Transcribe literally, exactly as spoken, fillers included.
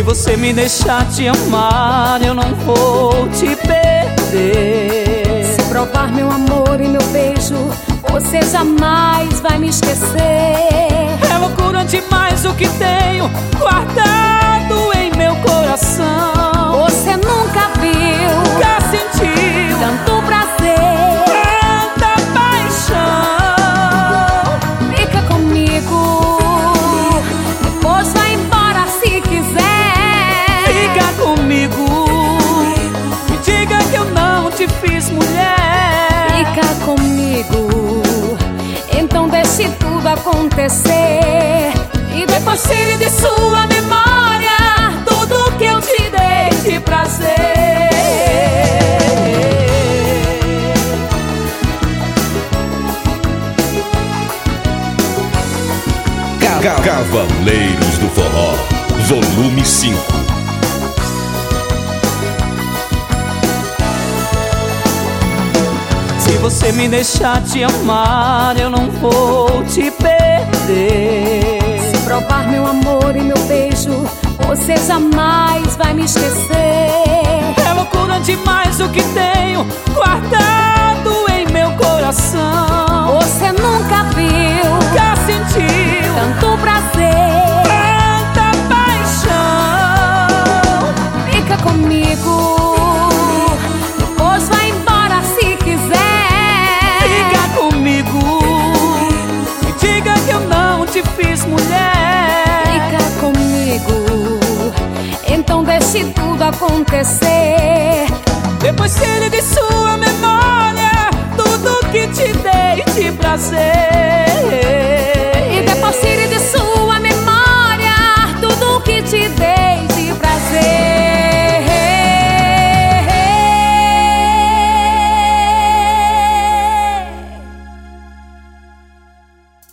você me deixar te amar, eu não vou te perder. Se provar meu amor e meu beijo, você jamais vai me esquecer. É loucura demais o que tenho guardado em meu coração. Você nunca viu, nunca sentiu tanto prazer, tanta paixão. Fica comigo, depois vai embora se quiser. Fica comigo, me diga que eu não te fiz mulher. Fica comigo, então deixe tudo acontecer. E depois tire de sua memória tudo que eu te dei de prazer. Cavaleiros do Forró, volume cinco. Se você me deixar te amar, eu não vou te perder. Se provar meu amor e meu beijo, você jamais vai me esquecer. É loucura demais o que tenho guardado em meu coração. Você nunca viu, nunca sentiu tanto prazer, tanta paixão. Fica comigo, depois vai embora se quiser. Fica comigo, me diga que eu não te fiz mulher. Fica comigo, então deixe tudo acontecer. Depois tire de sua memória tudo que te dei de prazer.